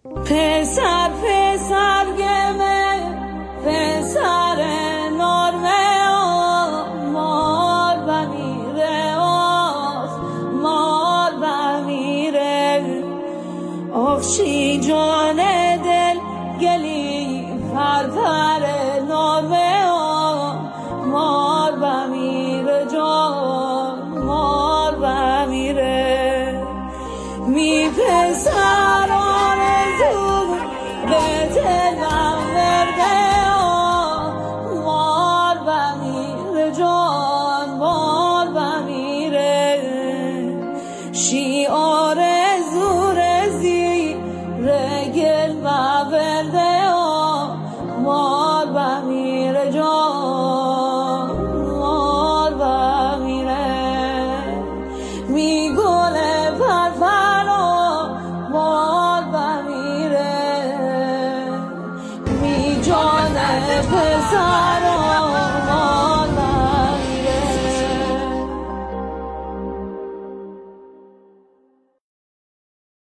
پسر پسر گمه پسر نرمه مار بمیره مار بمیره آخشی جان دل گلی پرپر نرمه مار بمیره جان مار بمیره می پسر آرزو به دلم ورده مار بمیره جان مار بمیره شی آرزو رزی رگل ورده مار بمیره جان مار بمیره می گل پرپرا مار بمیره می جان پسر